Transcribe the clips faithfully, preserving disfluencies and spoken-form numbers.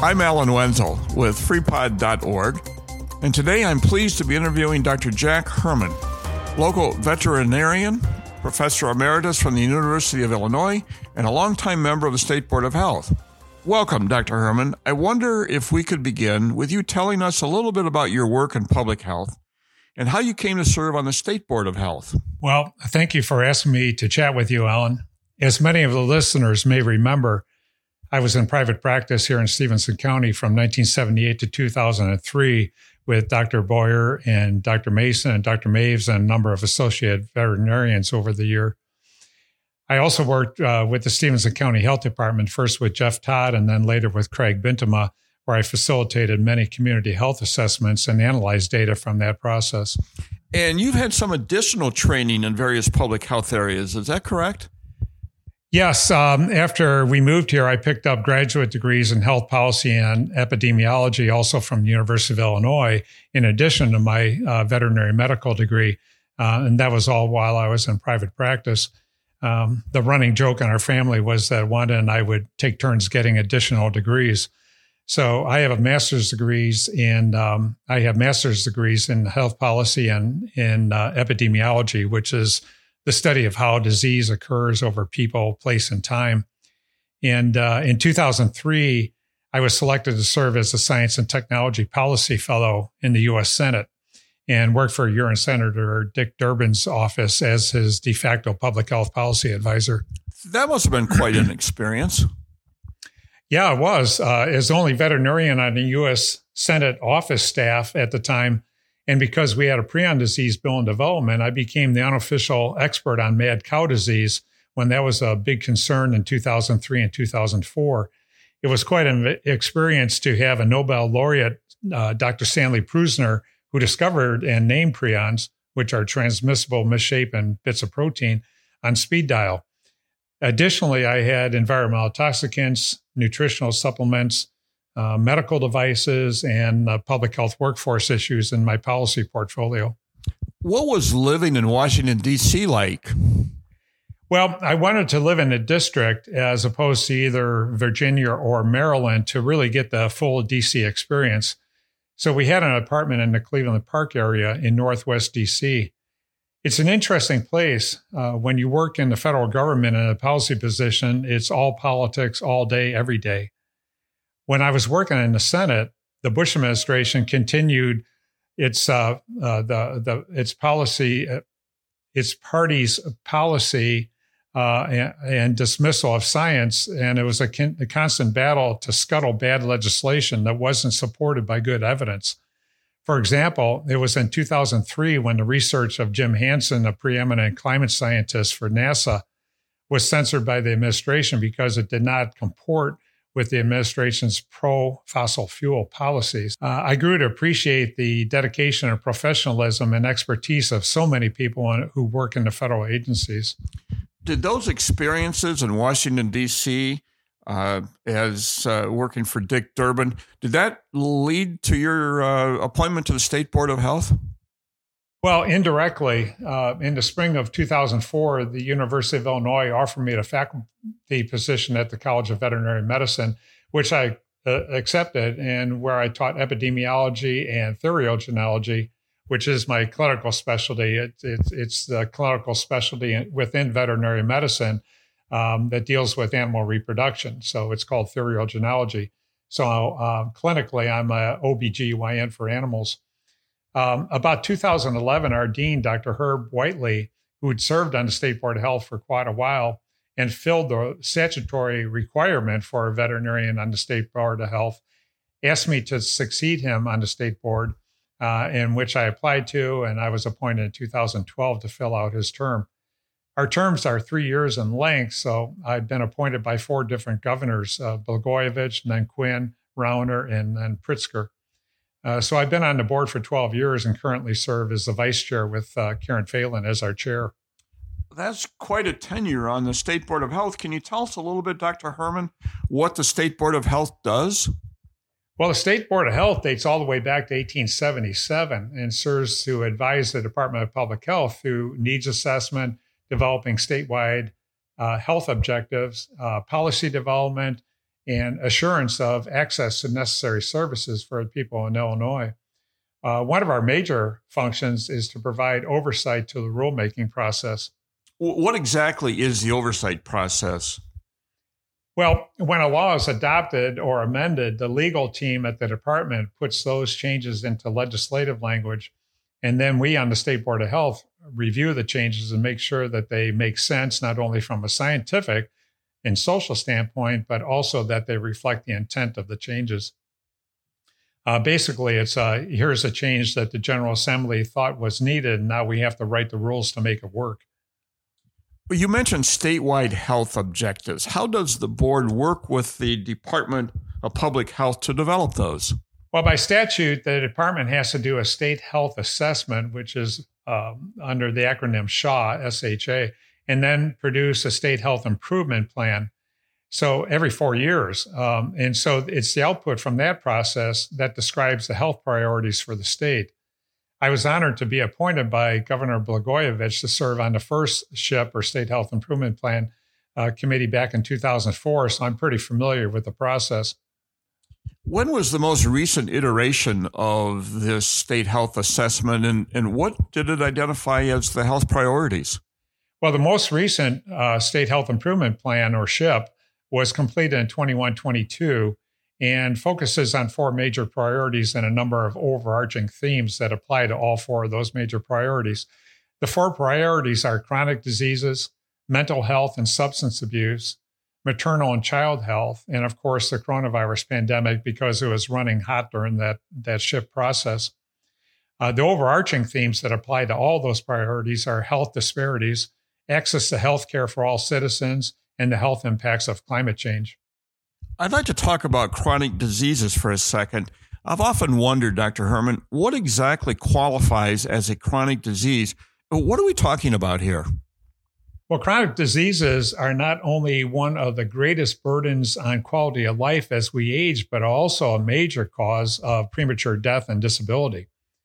I'm Alan Wenzel with free pod dot org, and today I'm pleased to be interviewing Doctor Jack Herman, local veterinarian, professor emeritus from the University of Illinois, and a longtime member of the State Board of Health. Welcome, Doctor Herman. I wonder if we could begin with you telling us a little bit about your work in public health and how you came to serve on the State Board of Health. Well, thank you for asking me to chat with you, Alan. As many of the listeners may remember, I was in private practice here in Stephenson County from nineteen seventy-eight to two thousand three with Doctor Boyer and Doctor Mason and Doctor Maves and a number of associate veterinarians over the year. I also worked uh, with the Stephenson County Health Department, first with Jeff Todd and then later with Craig Bintema, where I facilitated many community health assessments and analyzed data from that process. And you've had some additional training in various public health areas. Is that correct? Yes. Um, after we moved here, I picked up graduate degrees in health policy and epidemiology, also from the University of Illinois, in addition to my uh, veterinary medical degree. Uh, and that was all while I was in private practice. Um, the running joke in our family was that Wanda and I would take turns getting additional degrees. So I have a master's degrees in, um, I have master's degrees in health policy and in uh, epidemiology, which is the study of how disease occurs over people, place, and time. And uh, in two thousand three, I was selected to serve as a Science and Technology Policy Fellow in the U S Senate and worked for U S Senator Dick Durbin's office as his de facto public health policy advisor. That must have been quite an experience. Yeah, it was. Uh, as the only veterinarian on the U S Senate office staff at the time, and because we had a prion disease bill in development, I became the unofficial expert on mad cow disease when that was a big concern in two thousand three and two thousand four. It was quite an experience to have a Nobel laureate, uh, Doctor Stanley Prusiner, who discovered and named prions, which are transmissible misshapen bits of protein, on speed dial. Additionally, I had environmental toxicants, nutritional supplements, Uh, medical devices, and uh, public health workforce issues in my policy portfolio. What was living in Washington, D C like? Well, I wanted to live in a district as opposed to either Virginia or Maryland to really get the full D C experience. So we had an apartment in the Cleveland Park area in Northwest D C. It's an interesting place. Uh, when you work in the federal government in a policy position, it's all politics all day, every day. When I was working in the Senate, the Bush administration continued its uh, uh, the the its policy, uh, its party's policy uh, and, and dismissal of science, and it was a, con- a constant battle to scuttle bad legislation that wasn't supported by good evidence. For example, it was in two thousand three when the research of Jim Hansen, a preeminent climate scientist for NASA, was censored by the administration because it did not comport with the administration's pro-fossil fuel policies. Uh, I grew to appreciate the dedication and professionalism and expertise of so many people who work in the federal agencies. Did those experiences in Washington, D C, uh, as uh, working for Dick Durbin, did that lead to your uh, appointment to the State Board of Health? Well, indirectly, uh, in the spring of two thousand four, the University of Illinois offered me a faculty position at the College of Veterinary Medicine, which I uh, accepted, and where I taught epidemiology and theriogenology, which is my clinical specialty. It, it, it's the clinical specialty within veterinary medicine um, that deals with animal reproduction. So it's called theriogenology. So uh, clinically, I'm a O B G Y N for animals. Um, about two thousand eleven, our dean, Doctor Herb Whiteley, who had served on the State Board of Health for quite a while and filled the statutory requirement for a veterinarian on the State Board of Health, asked me to succeed him on the state board, uh, in which I applied to, and I was appointed in two thousand twelve to fill out his term. Our terms are three years in length, so I've been appointed by four different governors, uh, Blagojevich, and then Quinn, Rauner, and then Pritzker. Uh, so I've been on the board for twelve years and currently serve as the vice chair with uh, Karen Phelan as our chair. That's quite a tenure on the State Board of Health. Can you tell us a little bit, Doctor Herman, what the State Board of Health does? Well, the State Board of Health dates all the way back to eighteen seventy-seven and serves to advise the Department of Public Health through needs assessment, developing statewide uh, health objectives, uh, policy development, and assurance of access to necessary services for people in Illinois. Uh, one of our major functions is to provide oversight to the rulemaking process. What exactly is the oversight process? Well, when a law is adopted or amended, the legal team at the department puts those changes into legislative language. And then we on the State Board of Health review the changes and make sure that they make sense, not only from a scientific and social standpoint, but also that they reflect the intent of the changes. Uh, basically, it's uh, here's a change that the General Assembly thought was needed, and now we have to write the rules to make it work. You mentioned statewide health objectives. How does the board work with the Department of Public Health to develop those? Well, by statute, the department has to do a state health assessment, which is um, under the acronym S H A, S H A, and then produce a state health improvement plan. So every four years. Um, and so it's the output from that process that describes the health priorities for the state. I was honored to be appointed by Governor Blagojevich to serve on the first S H I P, or State Health Improvement Plan, uh, committee back in two thousand four, so I'm pretty familiar with the process. When was the most recent iteration of this state health assessment, and, and what did it identify as the health priorities? Well, the most recent uh, State Health Improvement Plan, or S H I P, was completed in twenty-one twenty-two and focuses on four major priorities and a number of overarching themes that apply to all four of those major priorities. The four priorities are chronic diseases, mental health and substance abuse, maternal and child health, and of course, the coronavirus pandemic, because it was running hot during that, that S H I P process. Uh, the overarching themes that apply to all those priorities are health disparities, access to health care for all citizens, and the health impacts of climate change. I'd like to talk about chronic diseases for a second. I've often wondered, Doctor Herman, what exactly qualifies as a chronic disease? What are we talking about here? Well, chronic diseases are not only one of the greatest burdens on quality of life as we age, but also a major cause of premature death and disability.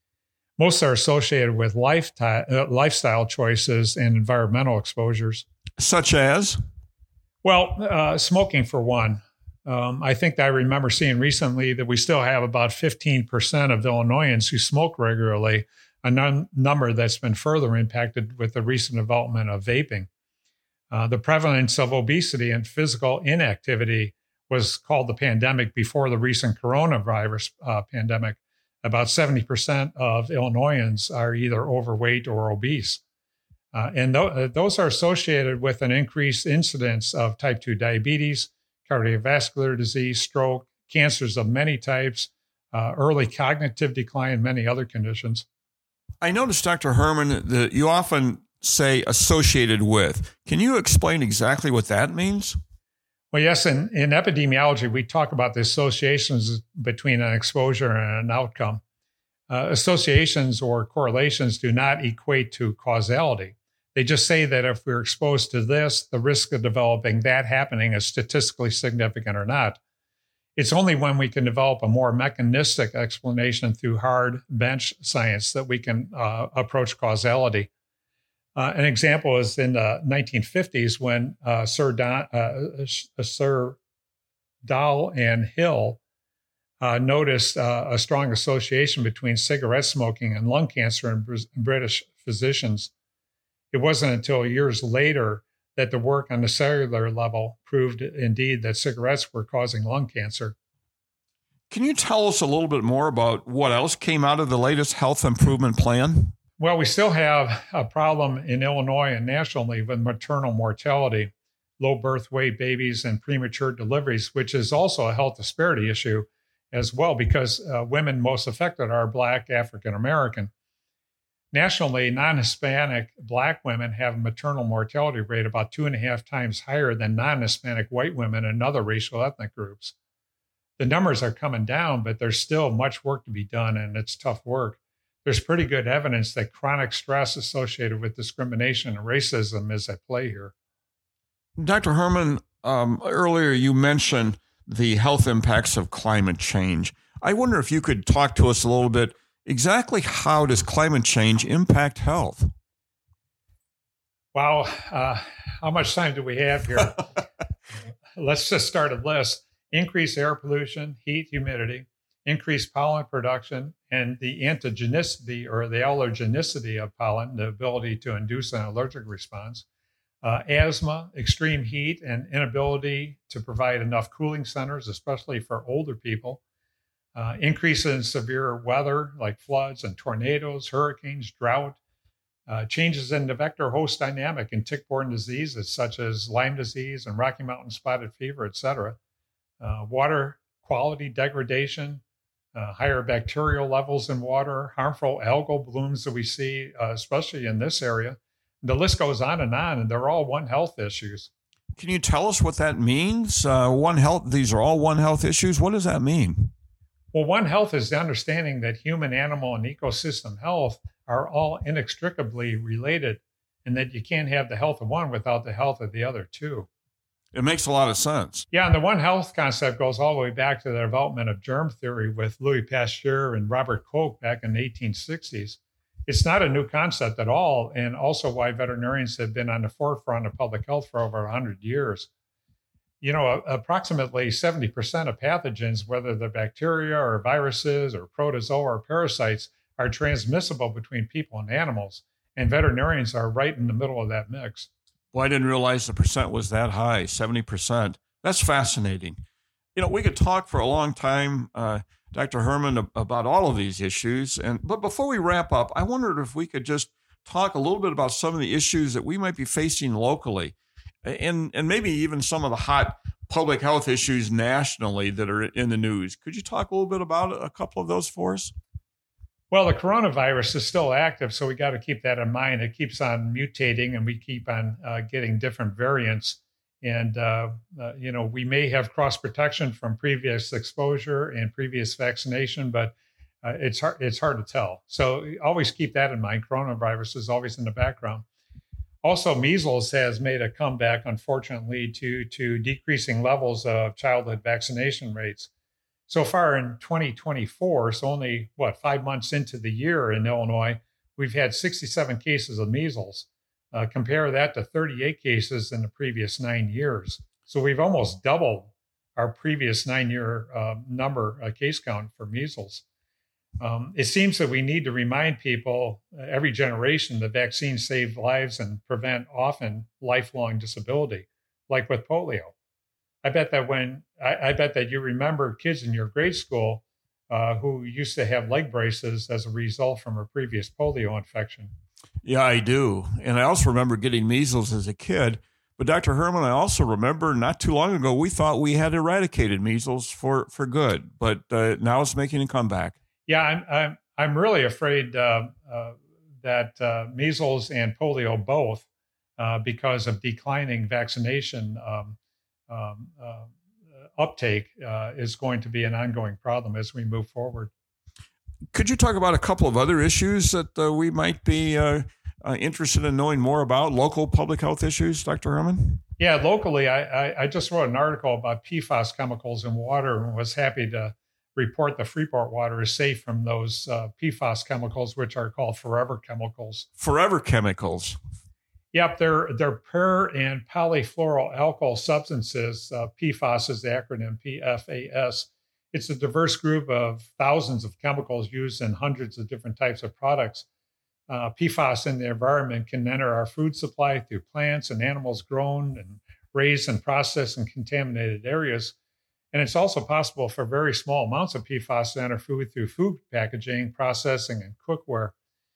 Most are associated with lifetime, uh, lifestyle choices and environmental exposures. Such as? Well, uh, smoking for one. Um, I think I remember seeing recently that we still have about fifteen percent of Illinoisans who smoke regularly, a num- number that's been further impacted with the recent development of vaping. Uh, the prevalence of obesity and physical inactivity was called the pandemic before the recent coronavirus uh, pandemic. About seventy percent of Illinoisans are either overweight or obese. Uh, and th- those are associated with an increased incidence of type two diabetes, cardiovascular disease, stroke, cancers of many types, uh, early cognitive decline, and many other conditions. I noticed, Doctor Herman, that you often say associated with. Can you explain exactly what that means? Well, yes, in, in epidemiology, we talk about the associations between an exposure and an outcome. Uh, associations or correlations do not equate to causality. They just say that if we're exposed to this, the risk of developing that happening is statistically significant or not. It's only when we can develop a more mechanistic explanation through hard bench science that we can uh, approach causality. Uh, an example is in the nineteen fifties when uh, Sir, Don, uh, Sir Dahl and Hill uh, noticed uh, a strong association between cigarette smoking and lung cancer in Br- British physicians. It wasn't until years later that the work on the cellular level proved indeed that cigarettes were causing lung cancer. Can you tell us a little bit more about what else came out of the latest health improvement plan? Well, we still have a problem in Illinois and nationally with maternal mortality, low birth weight babies, and premature deliveries, which is also a health disparity issue as well, because uh, women most affected are Black African American. Nationally, non-Hispanic Black women have a maternal mortality rate about two and a half times higher than non-Hispanic white women and other racial ethnic groups. The numbers are coming down, but there's still much work to be done, and it's tough work. There's pretty good evidence that chronic stress associated with discrimination and racism is at play here. Doctor Herman, um, earlier you mentioned the health impacts of climate change. I wonder if you could talk to us a little bit. Exactly how does climate change impact health? Wow, uh, how much time do we have here? Let's just start a list. increased air pollution, heat, humidity, increased pollen production, and the antigenicity or the allergenicity of pollen, the ability to induce an allergic response, uh, asthma, extreme heat, and inability to provide enough cooling centers, especially for older people, uh, increase in severe weather like floods and tornadoes, hurricanes, drought, uh, changes in the vector host dynamic in tick-borne diseases such as Lyme disease and Rocky Mountain spotted fever, et cetera, uh, water quality degradation, Uh, higher bacterial levels in water, harmful algal blooms that we see, uh, especially in this area. The list goes on and on, and they're all One Health issues. Can you tell us what that means? Uh, One Health, these are all One Health issues. What does that mean? Well, One Health is the understanding that human, animal, and ecosystem health are all inextricably related, and that you can't have the health of one without the health of the other two. It makes a lot of sense. Yeah, and the One Health concept goes all the way back to the development of germ theory with Louis Pasteur and Robert Koch back in the eighteen sixties. It's not a new concept at all, and also why veterinarians have been on the forefront of public health for over one hundred years. You know, approximately seventy percent of pathogens, whether they're bacteria or viruses or protozoa or parasites, are transmissible between people and animals, and veterinarians are right in the middle of that mix. Well, I didn't realize the percent was that high, seventy percent. That's fascinating. You know, we could talk for a long time, uh, Doctor Herman, about all of these issues. And but before we wrap up, I wondered if we could just talk a little bit about some of the issues that we might be facing locally, and, and maybe even some of the hot public health issues nationally that are in the news. Could you talk a little bit about a couple of those for us? Well, the coronavirus is still active, so we got to keep that in mind. It keeps on mutating, and we keep on uh, getting different variants. And, uh, uh, you know, we may have cross protection from previous exposure and previous vaccination, but uh, it's hard, it's hard to tell. So always keep that in mind. Coronavirus is always in the background. Also, measles has made a comeback, unfortunately, to, to decreasing levels of childhood vaccination rates. So far in twenty twenty-four, so only, what, five months into the year in Illinois, we've had sixty-seven cases of measles. Uh, compare that to thirty-eight cases in the previous nine years. So we've almost doubled our previous nine-year uh, number, uh, case count for measles. Um, it seems that we need to remind people, uh, every generation, that vaccines save lives and prevent often lifelong disability, like with polio. I bet that when I, I bet that you remember kids in your grade school uh, who used to have leg braces as a result from a previous polio infection. Yeah, I do. And I also remember getting measles as a kid. But Doctor Herman, I also remember not too long ago, we thought we had eradicated measles for, for good, but uh, now it's making a comeback. Yeah, I'm I'm, I'm really afraid uh, uh, that uh, measles and polio both, uh, because of declining vaccination um, Um, uh, uptake uh, is going to be an ongoing problem as we move forward. Could you talk about a couple of other issues that uh, we might be uh, uh, interested in knowing more about, local public health issues, Doctor Herman? Yeah, locally, I, I, I just wrote an article about P FAS chemicals in water and was happy to report the Freeport water is safe from those uh, P FAS chemicals, which are called forever chemicals. Forever chemicals. Yep, they're, they're per and polyfluoroalkyl substances. Uh, P FAS is the acronym P F A S. It's a diverse group of thousands of chemicals used in hundreds of different types of products. Uh, P FAS in the environment can enter our food supply through plants and animals grown and raised and processed in contaminated areas. And it's also possible for very small amounts of P FAS to enter food through food packaging, processing, and cookware.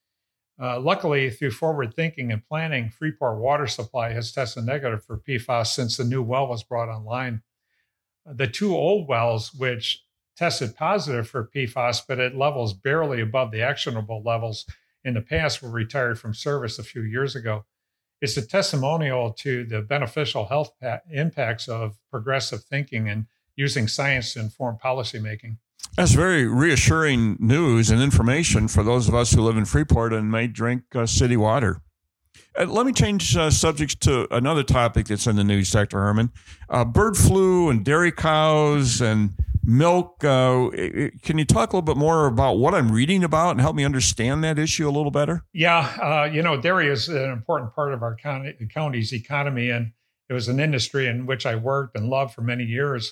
Uh, luckily, through forward thinking and planning, Freeport water supply has tested negative for P FAS since the new well was brought online. The two old wells, which tested positive for P FAS, but at levels barely above the actionable levels in the past, were retired from service a few years ago. It's a testimonial to the beneficial health pa- impacts of progressive thinking and using science to inform policymaking. That's very reassuring news and information for those of us who live in Freeport and may drink uh, city water. Uh, let me change uh, subjects to another topic that's in the news, Doctor Herman. Uh, bird flu and dairy cows and milk. Uh, can you talk a little bit more about what I'm reading about and help me understand that issue a little better? Yeah, uh, you know, dairy is an important part of our county, county's economy, and it was an industry in which I worked and loved for many years.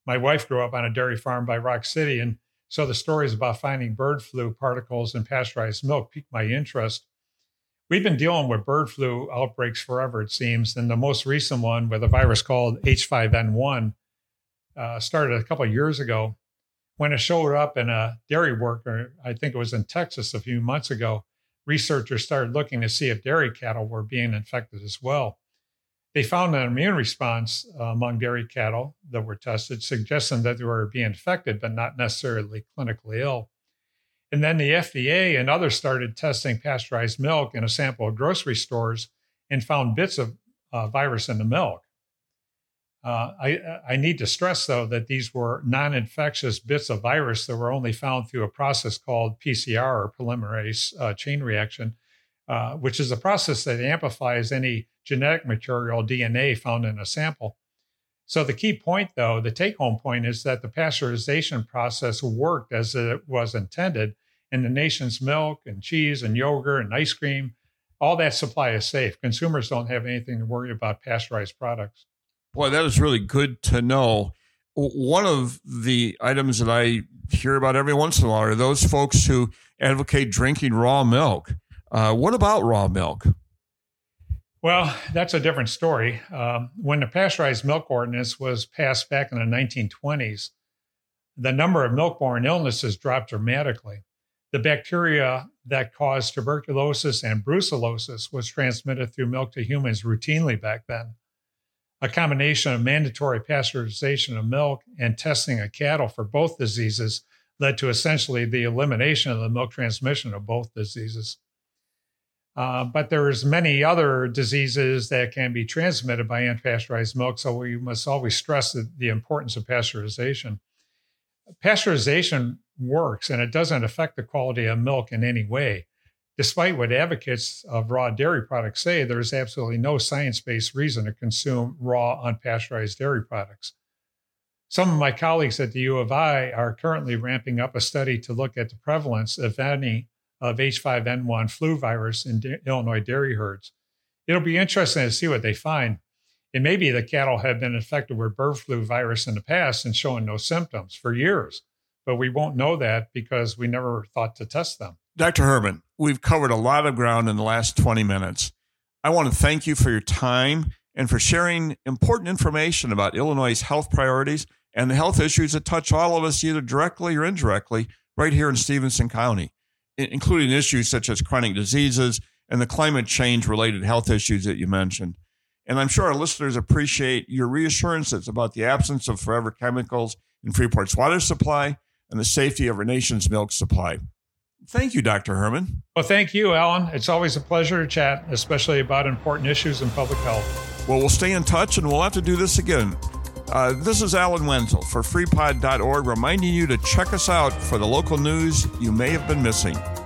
My wife grew up on a dairy farm by Rock City, and so the stories about finding bird flu particles in pasteurized milk piqued my interest. We've been dealing with bird flu outbreaks forever, it seems, and the most recent one with a virus called H five N one uh, started a couple of years ago. When it showed up in a dairy worker, I think it was in Texas a few months ago, researchers started looking to see if dairy cattle were being infected as well. They found an immune response uh, among dairy cattle that were tested, suggesting that they were being infected, but not necessarily clinically ill. And then the F D A and others started testing pasteurized milk in a sample of grocery stores and found bits of uh, virus in the milk. Uh, I, I need to stress, though, that these were non-infectious bits of virus that were only found through a process called P C R, or polymerase uh, chain reaction, uh, which is a process that amplifies any genetic material, D N A, found in a sample. So the key point, though, the take-home point is that the pasteurization process worked as it was intended, and the nation's milk and cheese and yogurt and ice cream, all that supply is safe. Consumers don't have anything to worry about pasteurized products. Boy, that is really good to know. One of the items that I hear about every once in a while are those folks who advocate drinking raw milk. Uh, what about raw milk? Well, that's a different story. Um, when the pasteurized milk ordinance was passed back in the nineteen twenties, the number of milk-borne illnesses dropped dramatically. The bacteria that caused tuberculosis and brucellosis was transmitted through milk to humans routinely back then. A combination of mandatory pasteurization of milk and testing of cattle for both diseases led to essentially the elimination of the milk transmission of both diseases. Uh, but there's many other diseases that can be transmitted by unpasteurized milk, so we must always stress the, the importance of pasteurization. Pasteurization works, and it doesn't affect the quality of milk in any way. Despite what advocates of raw dairy products say, there's absolutely no science-based reason to consume raw, unpasteurized dairy products. Some of my colleagues at the U of I are currently ramping up a study to look at the prevalence, if any, of H five N one flu virus in da- Illinois dairy herds. It'll be interesting to see what they find. It may be that cattle have been infected with bird flu virus in the past and showing no symptoms for years, but we won't know that because we never thought to test them. Doctor Herman, we've covered a lot of ground in the last twenty minutes. I want to thank you for your time and for sharing important information about Illinois' health priorities and the health issues that touch all of us either directly or indirectly right here in Stephenson County, including issues such as chronic diseases and the climate change-related health issues that you mentioned. And I'm sure our listeners appreciate your reassurances about the absence of forever chemicals in Freeport's water supply and the safety of our nation's milk supply. Thank you, Doctor Herman. Well, thank you, Alan. It's always a pleasure to chat, especially about important issues in public health. Well, we'll stay in touch, and we'll have to do this again. Uh, this is Alan Wenzel for free pod dot org, reminding you to check us out for the local news you may have been missing.